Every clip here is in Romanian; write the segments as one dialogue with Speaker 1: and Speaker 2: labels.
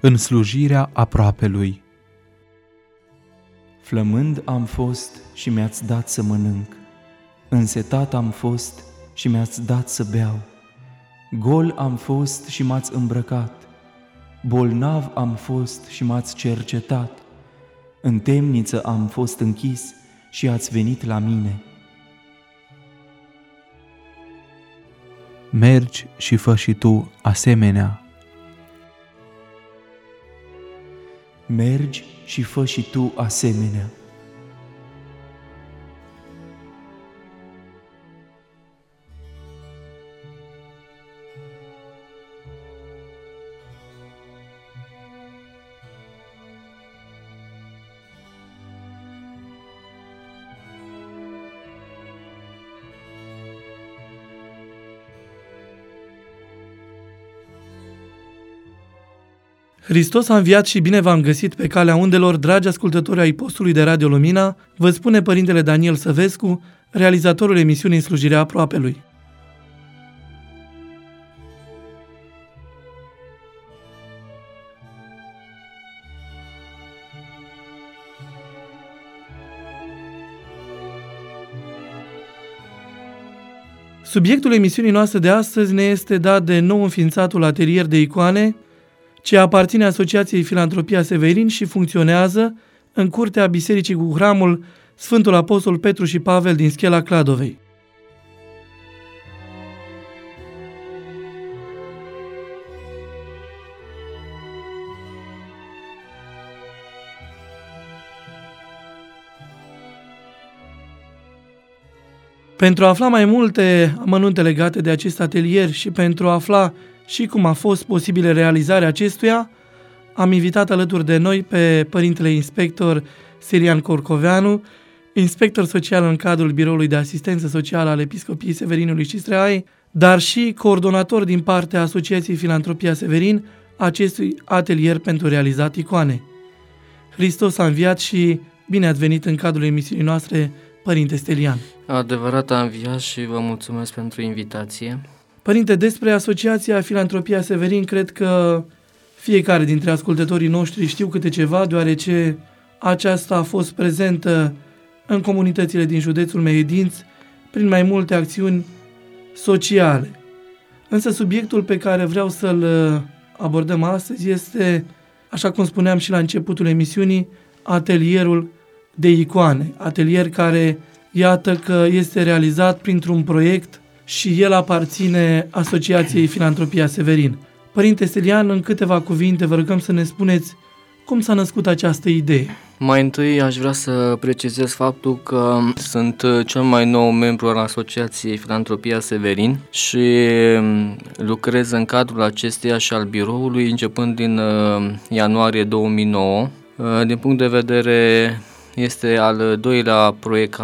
Speaker 1: în slujirea aproapelui. Flămând am fost și mi-ați dat să mănânc, însetat am fost și mi-ați dat să beau, gol am fost și m-ați îmbrăcat, bolnav am fost și m-ați cercetat, în temniță am fost închis și ați venit la mine. Mergi și fă și tu asemenea. Mergi și fă și tu asemenea.
Speaker 2: Hristos a înviat și bine v-am găsit pe calea undelor, dragi ascultători ai postului de Radio Lumina, vă spune Părintele Daniel Săvescu, realizatorul emisiunii Slujirea Aproapelui. Subiectul emisiunii noastre de astăzi ne este dat de nou înființatul atelier de icoane, ce aparține Asociației Filantropia Severin și funcționează în curtea bisericii cu hramul Sfântul Apostol Petru și Pavel din Schela Cladovei. Pentru a afla mai multe amănunte legate de acest atelier și pentru a afla și cum a fost posibilă realizarea acestuia, am invitat alături de noi pe Părintele Inspector Sirian Corcoveanu, inspector social în cadrul Biroului de Asistență Socială al Episcopiei Severinului și Streai, dar și coordonator din partea Asociației Filantropia Severin, acestui atelier pentru realizat icoane. Hristos a înviat și bine ați venit în cadrul emisiunii noastre, Părinte Stelian.
Speaker 3: Adevărat a înviat și vă mulțumesc pentru invitație.
Speaker 2: Părinte, despre Asociația Filantropia Severin, cred că fiecare dintre ascultătorii noștri știu câte ceva, deoarece aceasta a fost prezentă în comunitățile din județul Mehedinț prin mai multe acțiuni sociale. Însă subiectul pe care vreau să-l abordăm astăzi este, așa cum spuneam și la începutul emisiunii, atelierul de icoane. Atelier care, iată că este realizat printr-un proiect și el aparține Asociației Filantropia Severin. Părinte Stelian, în câteva cuvinte vă rugăm să ne spuneți cum s-a născut această idee.
Speaker 3: Mai întâi aș vrea să precizez faptul că sunt cel mai nou membru al Asociației Filantropia Severin și lucrez în cadrul acesteia și al biroului începând din ianuarie 2009. Din punct de vedere, este al doilea proiect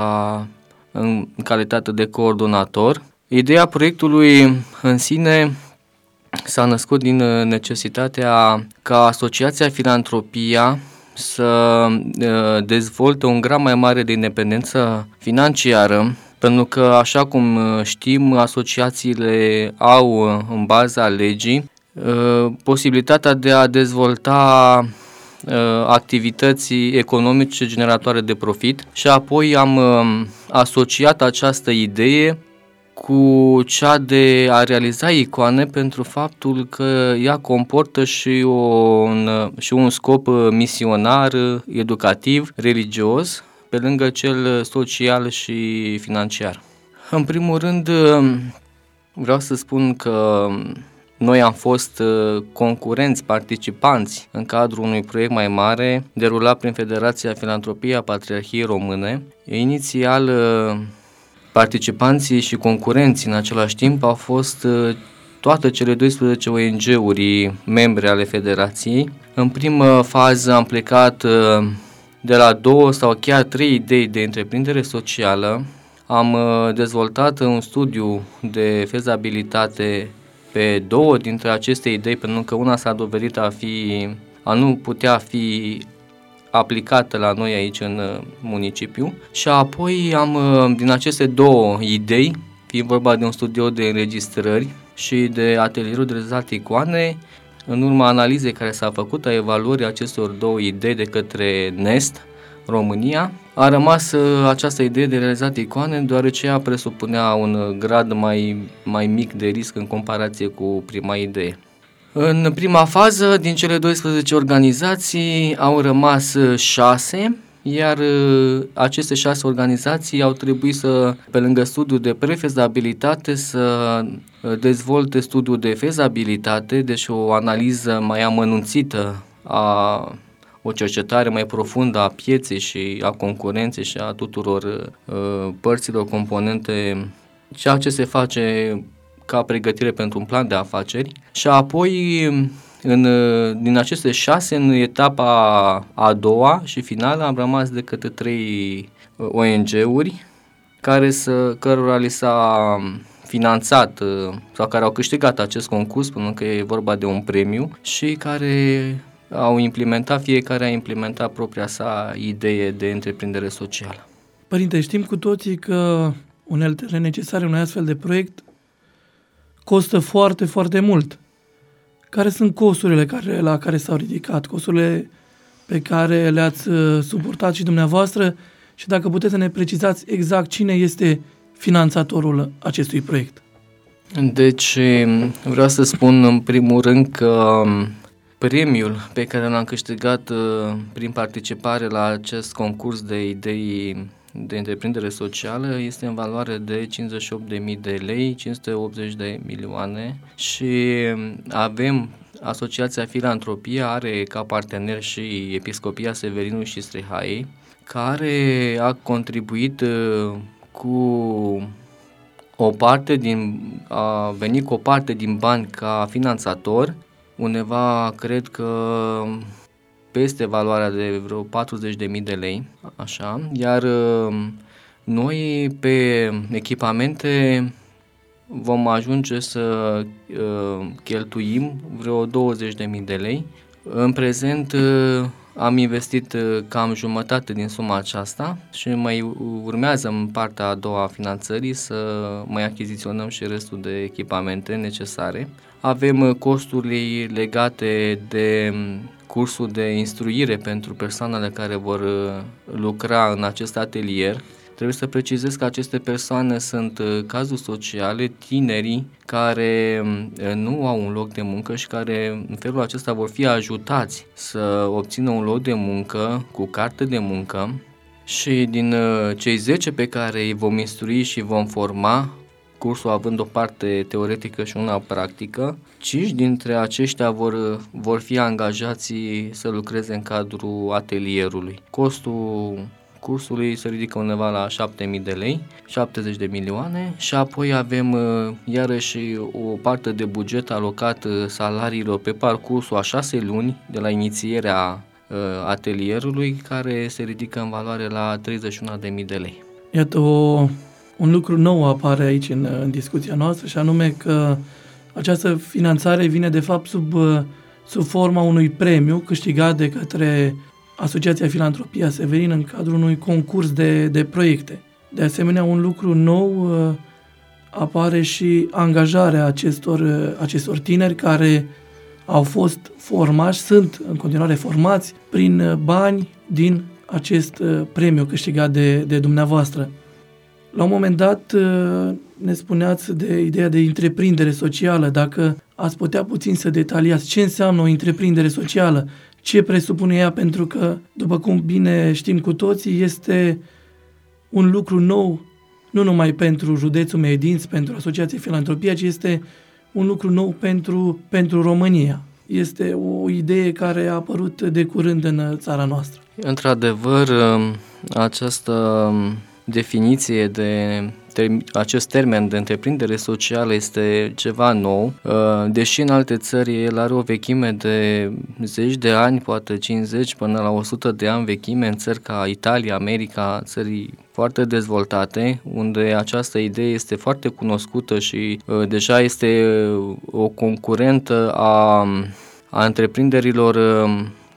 Speaker 3: în calitate de coordonator. Ideea proiectului în sine s-a născut din necesitatea ca Asociația Filantropia să dezvolte un grad mai mare de independență financiară, pentru că, așa cum știm, asociațiile au, în baza legii, posibilitatea de a dezvolta activități economice generatoare de profit și apoi am asociat această idee cu cea de a realiza icoane pentru că ea comportă și un scop misionar, educativ, religios, pe lângă cel social și financiar. În primul rând, vreau să spun că noi am fost concurenți, participanți în cadrul unui proiect mai mare derulat prin Federația Filantropia a Patriarhiei Române. Inițial, participanții și concurenții în același timp au fost toate cele 12 ONG-uri membre ale Federației. În primă fază am plecat de la 2 sau chiar 3 idei de întreprindere socială. Am dezvoltat un studiu de fezabilitate pe 2 dintre aceste idei, pentru că una s-a dovedit a nu putea fi aplicată la noi aici în municipiu și apoi din aceste 2 idei, fiind vorba de un studio de înregistrări și de atelierul de realizat icoane, în urma analizei care s-a făcut a evaluării acestor două idei de către Nest România, a rămas această idee de realizat icoane, deoarece ea presupunea un grad mai mic de risc în comparație cu prima idee. În prima fază, din cele 12 organizații au rămas 6, iar aceste 6 organizații au trebuit să, pe lângă studiul de prefezabilitate, să dezvolte studiul de fezabilitate, deci o analiză mai amănunțită, o cercetare mai profundă a pieței și a concurenței și a tuturor părților componente, ceea ce se face ca pregătire pentru un plan de afaceri. Și apoi, din aceste 6, în etapa a doua și finală, am rămas de către 3 ONG-uri cărora li s-a finanțat sau care au câștigat acest concurs, pentru că e vorba de un premiu, și care fiecare a implementat propria sa idee de întreprindere socială.
Speaker 2: Părinte, știm cu toții că uneltele necesare unui astfel de proiect costă foarte, foarte mult. Care sunt costurile la care s-au ridicat, costurile pe care le-ați suportat și dumneavoastră, și dacă puteți să ne precizați exact cine este finanțatorul acestui proiect?
Speaker 3: Deci, vreau să spun în primul rând că premiul pe care l-am câștigat prin participare la acest concurs de idei de întreprindere socială este în valoare de 58.000 de lei, 580 de milioane, și avem Asociația Filantropia, are ca partener și Episcopia Severinului și Strihaiei, care a contribuit a venit cu o parte din bani ca finanțator, undeva cred că peste valoarea de vreo 40.000 de lei, așa, iar noi pe echipamente vom ajunge să cheltuim vreo 20.000 de lei. În prezent am investit cam jumătate din suma aceasta și mai urmează în partea a doua a finanțării să mai achiziționăm și restul de echipamente necesare. Avem costurile legate de cursul de instruire pentru persoanele care vor lucra în acest atelier. Trebuie să precizez că aceste persoane sunt cazuri sociale, tinerii care nu au un loc de muncă și care în felul acesta vor fi ajutați să obțină un loc de muncă cu carte de muncă, și din cei 10 pe care îi vom instrui și vom forma, cursul având o parte teoretică și una practică, 5 dintre aceștia vor fi angajați să lucreze în cadrul atelierului. Costul cursului se ridică undeva la 7.000 de lei, 70 de milioane, și apoi avem iarăși o parte de buget alocat salariilor pe parcursul a 6 luni de la inițierea atelierului, care se ridică în valoare la 31.000 de lei.
Speaker 2: Iată, un lucru nou apare aici în discuția noastră, și anume că această finanțare vine de fapt sub forma unui premiu câștigat de către Asociația Filantropia Severin în cadrul unui concurs de proiecte. De asemenea, un lucru nou apare și angajarea acestor tineri care au fost formați, sunt în continuare formați prin bani din acest premiu câștigat de dumneavoastră. La un moment dat ne spuneați de ideea de întreprindere socială. Dacă ați putea puțin să detaliați ce înseamnă o întreprindere socială, ce presupune ea, pentru că, după cum bine știm cu toții, este un lucru nou, nu numai pentru județul Mehedinți, pentru Asociația Filantropia, ci este un lucru nou pentru România. Este o idee care a apărut de curând în țara noastră.
Speaker 3: Într-adevăr, această definiție acest termen de întreprindere socială este ceva nou, deși în alte țări el are o vechime de zeci de ani, poate 50 până la 100 de ani vechime, în țări ca Italia, America, țări foarte dezvoltate, unde această idee este foarte cunoscută și deja este o concurentă a întreprinderilor,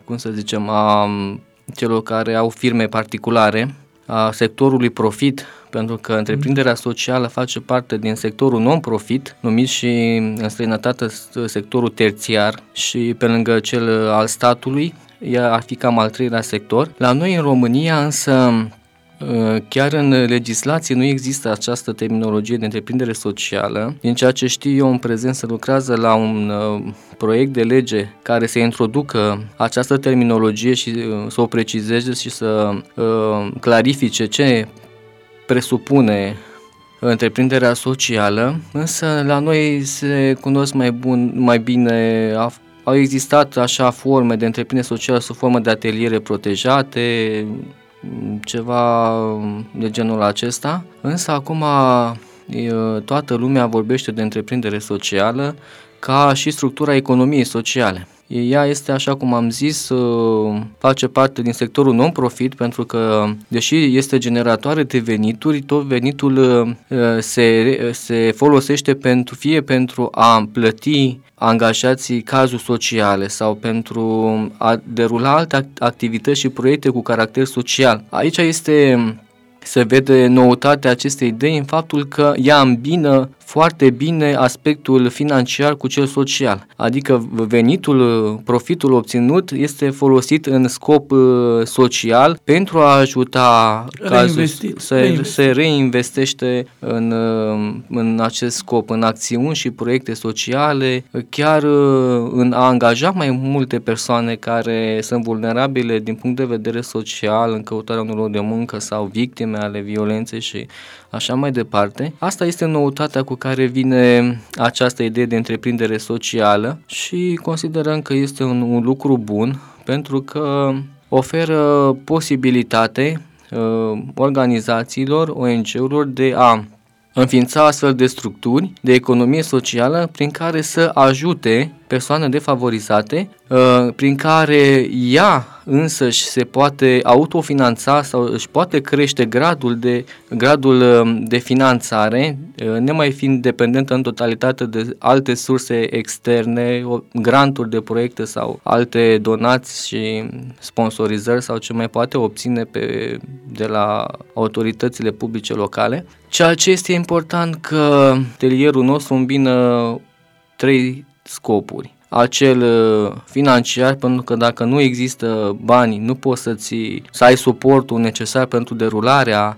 Speaker 3: a celor care au firme particulare, a sectorului profit pentru că întreprinderea socială face parte din sectorul non-profit, numit și în străinătate sectorul terțiar și pe lângă cel al statului, ea ar fi cam al treilea sector. La noi în România însă, chiar în legislație nu există această terminologie de întreprindere socială. Din ceea ce știu eu, în prezent se lucrează la un proiect de lege care să introducă această terminologie și să o precizeze și să clarifice ce presupune întreprinderea socială, însă la noi se cunosc mai bine. Au existat așa forme de întreprindere socială sub formă de ateliere protejate, ceva de genul acesta, însă acum toată lumea vorbește de întreprindere socială ca și structura economiei sociale. Ea este, așa cum am zis, face parte din sectorul non-profit, pentru că, deși este generatoare de venituri, tot venitul se folosește fie pentru a plăti angajații cazuri sociale sau pentru a derula alte activități și proiecte cu caracter social. Aici se vede noutatea acestei idei în faptul că ea îmbină foarte bine aspectul financiar cu cel social, adică profitul obținut este folosit în scop social pentru a ajuta se reinvestește în acest scop, în acțiuni și proiecte sociale, chiar în a angaja mai multe persoane care sunt vulnerabile din punct de vedere social, în căutarea unui loc de muncă sau victime ale violenței și așa mai departe. Asta este noutatea cu care vine această idee de întreprindere socială și considerăm că este un lucru bun, pentru că oferă posibilitate organizațiilor, ONG-urilor de a înființa astfel de structuri de economie socială prin care să ajute persoane defavorizate, prin care ea însăși se poate autofinanța sau își poate crește gradul de finanțare, nemai fiind dependentă în totalitate de alte surse externe, granturi de proiecte sau alte donații și sponsorizări sau ce mai poate obține de la autoritățile publice locale. Ceea ce este important, că atelierul nostru îmbină 3 scopuri. Acel financiar, pentru că dacă nu există bani, nu poți să ai suportul necesar pentru derularea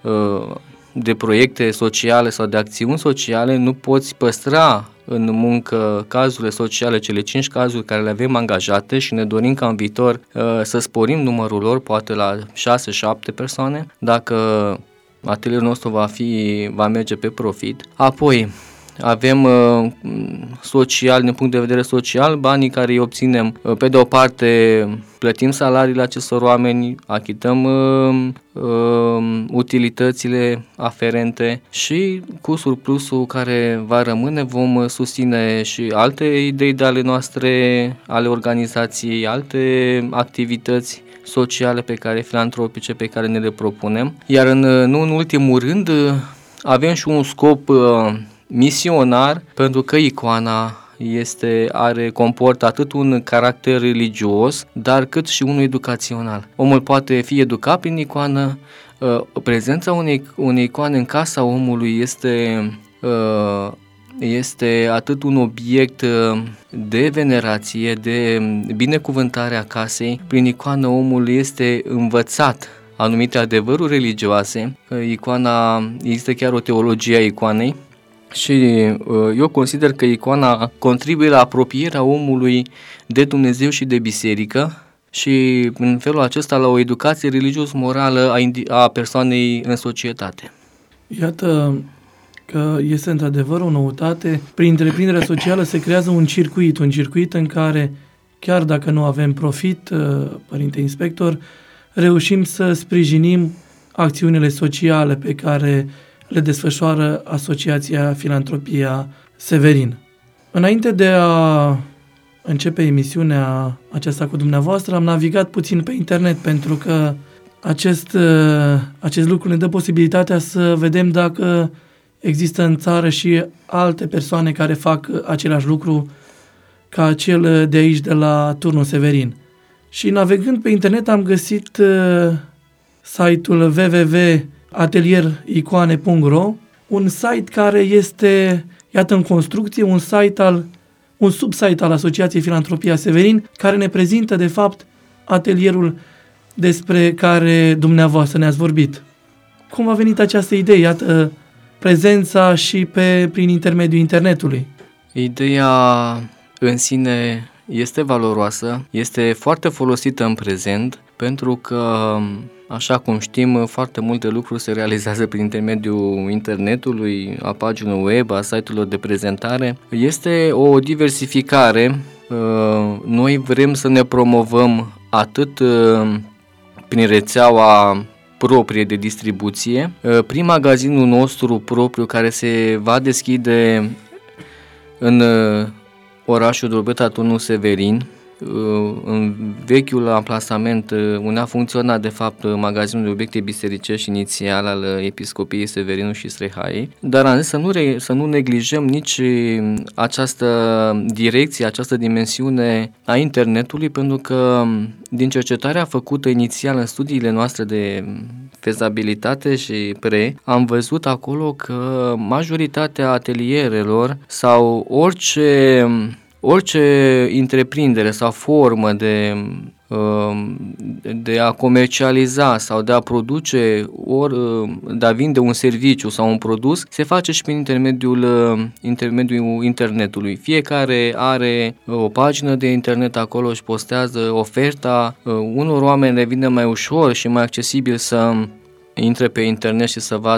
Speaker 3: de proiecte sociale sau de acțiuni sociale, nu poți păstra în muncă cazurile sociale, cele 5 cazuri care le avem angajate și ne dorim ca în viitor să sporim numărul lor, poate la 6-7 persoane, dacă atelierul nostru va merge pe profit. Apoi avem social, din punct de vedere social, banii care îi obținem, pe de o parte plătim salariile acestor oameni, achităm utilitățile aferente și cu surplusul care va rămâne vom susține și alte idei de ale noastre, ale organizației, alte activități sociale filantropice pe care ne le propunem. Iar nu în ultimul rând avem și un scop misionar, pentru că icoana comportă atât un caracter religios, dar cât și unul educațional. Omul poate fi educat prin icoană, prezența unei icoane în casa omului este atât un obiect de venerație, de binecuvântare a casei. Prin icoană omul este învățat anumite adevăruri religioase. Icoana, există chiar o teologie a icoanei și eu consider că icoana contribuie la apropierea omului de Dumnezeu și de biserică și în felul acesta la o educație religios-morală a persoanei în societate.
Speaker 2: Iată că este într-adevăr o noutate. Prin întreprinderea socială se creează un circuit în care, chiar dacă nu avem profit, părinte inspector, reușim să sprijinim acțiunile sociale pe care le desfășoară Asociația Filantropia Severin. Înainte de a începe emisiunea aceasta cu dumneavoastră, am navigat puțin pe internet, pentru că acest lucru ne dă posibilitatea să vedem dacă există în țară și alte persoane care fac același lucru ca cel de aici, de la Turnul Severin. Și navigând pe internet am găsit site-ul www.ffs ateliericone.ro, un site care este, iată, în construcție, un subsite al Asociației Filantropia Severin, care ne prezintă, de fapt, atelierul despre care dumneavoastră ne-ați vorbit. Cum a venit această idee, iată, prezența și prin intermediul internetului?
Speaker 3: Ideea în sine este valoroasă, este foarte folosită în prezent, pentru că, așa cum știm, foarte multe lucruri se realizează prin intermediul internetului, a paginilor web, a site-urilor de prezentare. Este o diversificare. Noi vrem să ne promovăm atât prin rețeaua proprie de distribuție, prin magazinul nostru propriu care se va deschide în orașul Drobeta Turnul Severin. În vechiul amplasament unde a funcționat de fapt magazinul de obiecte bisericești inițial al Episcopiei Severinul și Strehaiei, dar am zis să nu neglijăm nici această direcție, această dimensiune a internetului, pentru că din cercetarea făcută inițial în studiile noastre de fezabilitate și am văzut acolo că majoritatea atelierelor sau orice întreprindere sau formă de a comercializa sau de a produce de a vinde un serviciu sau un produs se face și prin intermediul internetului. Fiecare are o pagină de internet acolo, își postează oferta. Unor oameni le vine mai ușor și mai accesibil să intre pe internet și să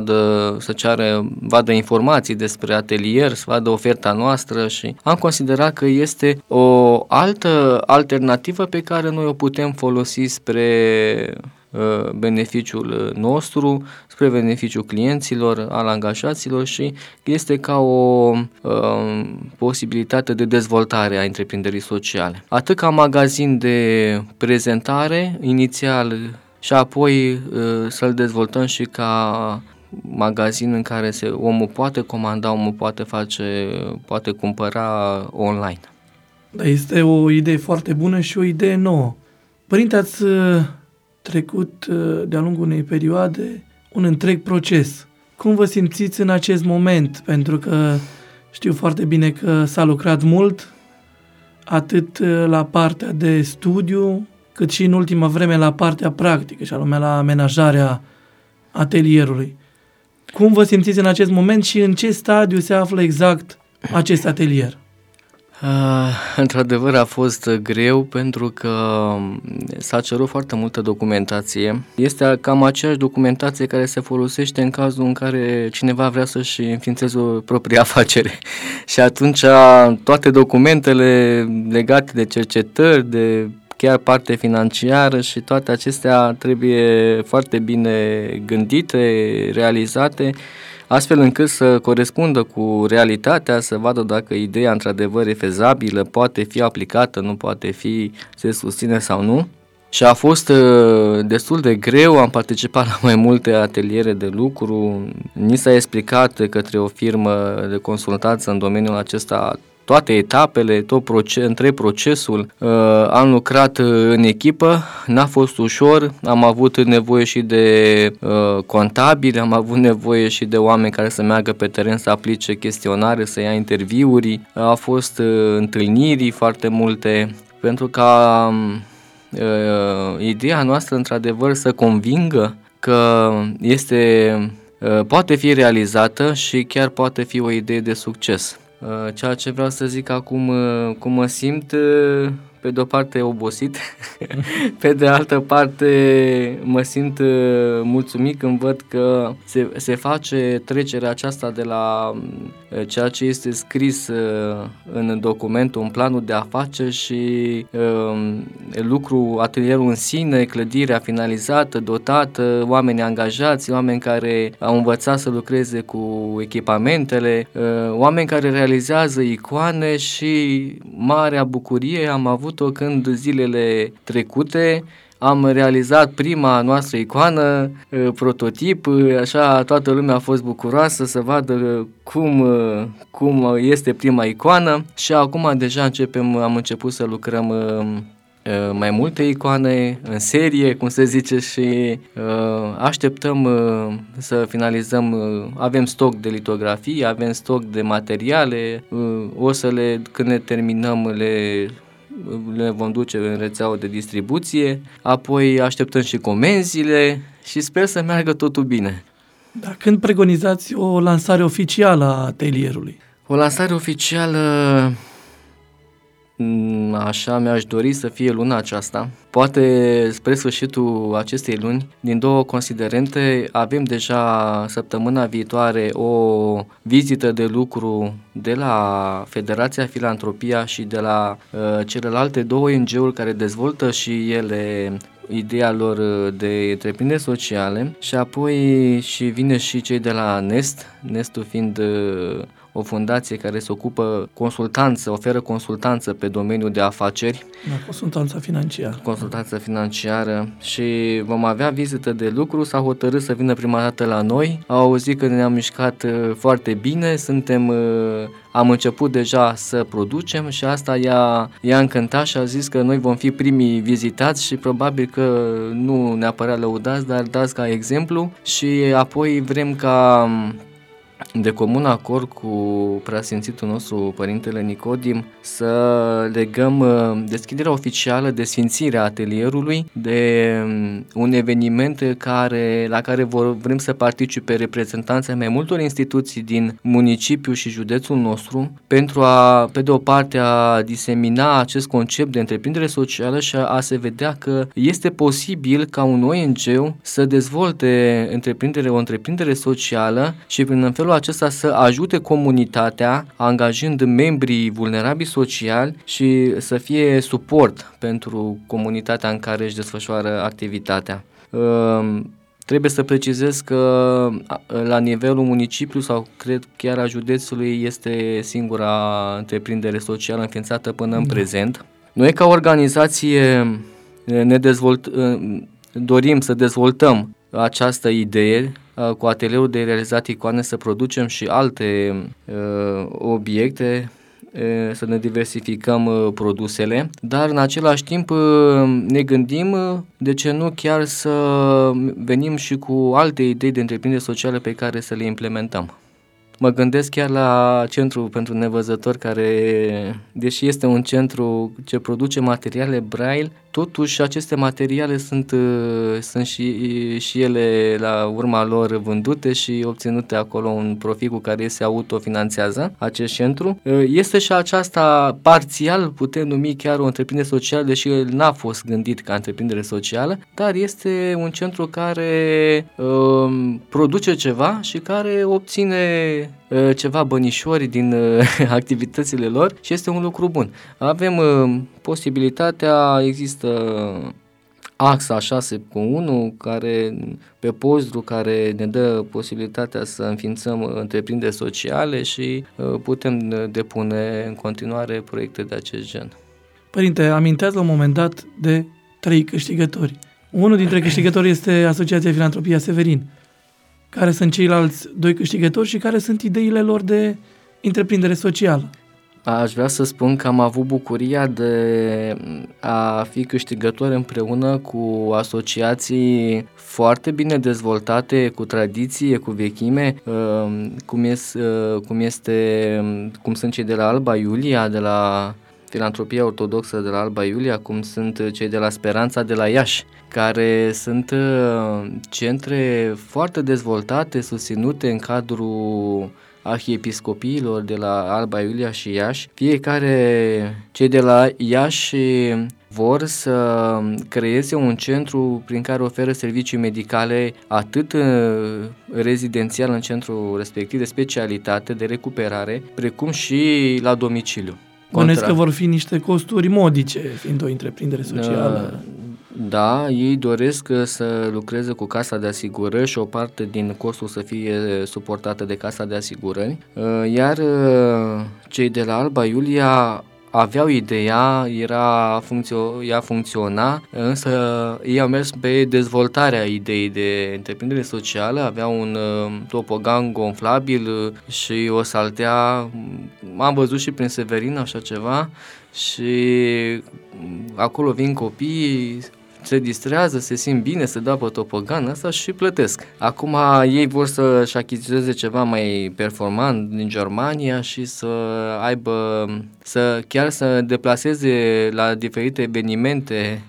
Speaker 3: vadă informații despre atelier, să vadă oferta noastră, și am considerat că este o altă alternativă pe care noi o putem folosi spre beneficiul nostru, spre beneficiul clienților, al angajaților, și este ca o posibilitate de dezvoltare a întreprinderii sociale. Atât ca magazin de prezentare inițial și apoi să-l dezvoltăm și ca magazin în care omul poate comanda, omul poate cumpăra online.
Speaker 2: Da, este o idee foarte bună și o idee nouă. Părinte, ați trecut de-a lungul unei perioade un întreg proces. Cum vă simțiți în acest moment? Pentru că știu foarte bine că s-a lucrat mult, atât la partea de studiu, cât și în ultima vreme la partea practică, și anume la amenajarea atelierului. Cum vă simțiți în acest moment și în ce stadiu se află exact acest atelier?
Speaker 3: Într-adevăr a fost greu, pentru că s-a cerut foarte multă documentație. Este cam aceeași documentație care se folosește în cazul în care cineva vrea să-și înființeze o proprie afacere. Și atunci toate documentele legate de cercetări, de chiar parte financiară, și toate acestea trebuie foarte bine gândite, realizate, astfel încât să corespundă cu realitatea, să vadă dacă ideea într-adevăr e fezabilă, poate fi aplicată, nu poate fi, se susține sau nu. Și a fost destul de greu, am participat la mai multe ateliere de lucru, ni s-a explicat către o firmă de consultanță în domeniul acesta toate etapele, întreg procesul. Am lucrat în echipă, n-a fost ușor, am avut nevoie și de contabili, am avut nevoie și de oameni care să meargă pe teren să aplice chestionare, să ia interviuri, au fost întâlniri foarte multe, pentru ca ideea noastră într-adevăr să convingă că poate fi realizată și chiar poate fi o idee de succes. Ceea ce vreau să zic acum, cum mă simt, pe de o parte obosit, pe de altă parte mă simt mulțumit când văd că se face trecerea aceasta de la ceea ce este scris în documentul, în planul de afaceri, și atelierul în sine, clădirea finalizată, dotată, oameni angajați, oameni care au învățat să lucreze cu echipamentele, oameni care realizează icoane, și marea bucurie am avut-o când zilele trecute am realizat prima noastră icoană, prototip, așa toată lumea a fost bucuroasă să vadă cum este prima icoană, și acum deja am început să lucrăm mai multe icoane în serie, cum se zice, și așteptăm să finalizăm, avem stoc de litografii, avem stoc de materiale, când ne terminăm le vom duce în rețeaua de distribuție, apoi așteptăm și comenzile și sper să meargă totul bine.
Speaker 2: Dar când preconizați o lansare oficială a atelierului?
Speaker 3: O lansare oficială, așa mi-aș dori să fie luna aceasta. Poate spre sfârșitul acestei luni, din două considerente. Avem deja săptămâna viitoare o vizită de lucru de la Federația Filantropia și de la celelalte două ONG-uri care dezvoltă și ele ideea lor de întreprinderi sociale, și apoi și vine și cei de la Nest, Nestul fiind o fundație care se ocupă oferă consultanță pe domeniul de afaceri. Consultanță financiară și vom avea vizită de lucru. S-a hotărât să vină prima dată la noi, au auzit că ne-am mișcat foarte bine, am început deja să producem și asta i-a încântat și a zis că noi vom fi primii vizitați și probabil că nu neapărat lăudați, dar dați ca exemplu, și apoi vrem ca de comun acord cu preasfințitul nostru Părintele Nicodim să legăm deschiderea oficială de sfințirea atelierului de un eveniment la care vrem să participe reprezentanții mai multor instituții din municipiu și județul nostru pentru pe de o parte a disemina acest concept de întreprindere socială și a se vedea că este posibil ca un ONG să dezvolte o întreprindere socială și prin felul acesta să ajute comunitatea, angajând membrii vulnerabili sociali și să fie suport pentru comunitatea în care își desfășoară activitatea. Trebuie să precizez că la nivelul municipiului sau cred chiar a județului este singura întreprindere socială înființată până în prezent. Noi ca organizație dorim să dezvoltăm această idee cu atelierul de realizat icoane, să producem și alte obiecte, să ne diversificăm produsele, dar în același timp ne gândim de ce nu chiar să venim și cu alte idei de întreprindere sociale pe care să le implementăm. Mă gândesc chiar la Centrul pentru Nevăzători, care, deși este un centru ce produce materiale Braille, totuși aceste materiale sunt și ele la urma lor vândute și obținute acolo un profit cu care se autofinanțează acest centru. Este și aceasta parțial, putem numi chiar o întreprindere socială, deși el n-a fost gândit ca întreprindere socială, dar este un centru care produce ceva și care obține ceva bănișori din activitățile lor și este un lucru bun. Avem posibilitatea, există AXA 6.1 pe Pozdru, care ne dă posibilitatea să înființăm întreprinderi sociale și putem depune în continuare proiecte de acest gen.
Speaker 2: Părinte, aminteați la un moment dat de 3 câștigători. Unul dintre câștigători este Asociația Filantropia Severin. Care sunt ceilalți 2 câștigători și care sunt ideile lor de întreprindere socială?
Speaker 3: Aș vrea să spun că am avut bucuria de a fi câștigători împreună cu asociații foarte bine dezvoltate, cu tradiție, cu vechime, cum sunt cei de la Alba Iulia, de la Filantropia Ortodoxă de la Alba Iulia, cum sunt cei de la Speranța de la Iași, care sunt centre foarte dezvoltate, susținute în cadrul arhiepiscopiilor de la Alba Iulia și Iași. Cei de la Iași vor să creeze un centru prin care oferă servicii medicale atât rezidențial în centrul respectiv de specialitate, de recuperare, precum și la domiciliu.
Speaker 2: Bănuiesc că vor fi niște costuri modice, fiind o întreprindere socială.
Speaker 3: Da, ei doresc să lucreze cu Casa de Asigurări și o parte din costul să fie suportată de Casa de Asigurări, iar cei de la Alba Iulia aveau ideea, ea funcționa, însă ei au mers pe dezvoltarea ideii de întreprindere socială, aveau un topogan gonflabil și o saltea, am văzut și prin Severin așa ceva și acolo vin copiii, se distrează, se simt bine, se dau pe topogan asta și plătesc. Acum ei vor să-și achiziționeze ceva mai performant din Germania și să aibă, chiar să deplaseze la diferite evenimente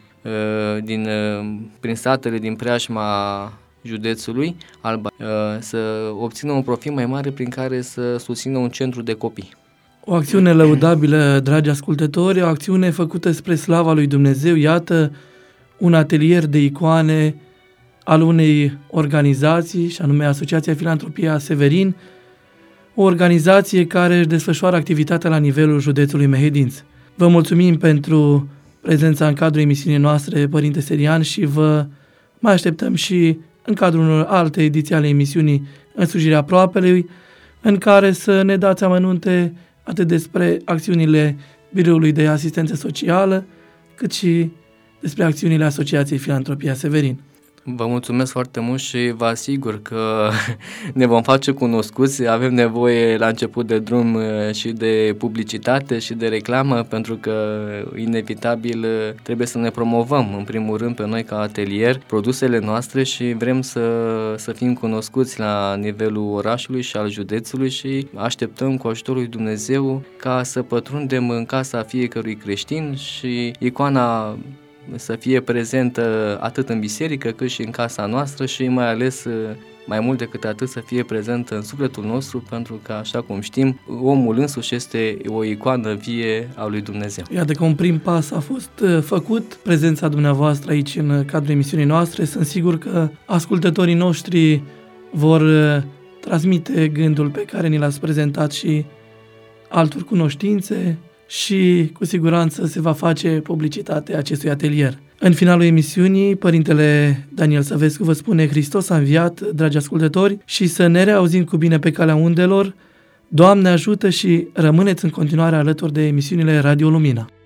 Speaker 3: prin satele din preajma județului Alba, să obțină un profit mai mare prin care să susțină un centru de copii.
Speaker 2: O acțiune lăudabilă, dragi ascultători, o acțiune făcută spre slava lui Dumnezeu. Iată, un atelier de icoane al unei organizații, și anume Asociația Filantropia Severin, o organizație care își desfășoară activitatea la nivelul județului Mehedinți. Vă mulțumim pentru prezența în cadrul emisiunii noastre, Părinte Serian, și vă mai așteptăm și în cadrul unor alte ediții ale emisiunii Însujirea Aproapelui, în care să ne dați amănunte atât despre acțiunile Biroului de Asistență Socială, cât și despre acțiunile Asociației Filantropia Severin.
Speaker 3: Vă mulțumesc foarte mult și vă asigur că ne vom face cunoscuți. Avem nevoie la început de drum și de publicitate și de reclamă, pentru că inevitabil trebuie să ne promovăm în primul rând pe noi ca atelier produsele noastre și vrem să fim cunoscuți la nivelul orașului și al județului și așteptăm cu ajutorul lui Dumnezeu ca să pătrundem în casa fiecărui creștin și icoana să fie prezentă atât în biserică cât și în casa noastră și mai ales, mai mult decât atât, să fie prezentă în sufletul nostru, pentru că, așa cum știm, omul însuși este o icoană vie a lui Dumnezeu.
Speaker 2: Iată că un prim pas a fost făcut, prezența dumneavoastră aici în cadrul emisiunii noastre. Sunt sigur că ascultătorii noștri vor transmite gândul pe care ni l-ați prezentat și altor cunoștințe, și cu siguranță se va face publicitate acestui atelier. În finalul emisiunii, Părintele Daniel Săvescu vă spune: Hristos a înviat, dragi ascultători, și să ne reauzim cu bine pe calea undelor. Doamne ajută și rămâneți în continuare alături de emisiunile Radio Lumina.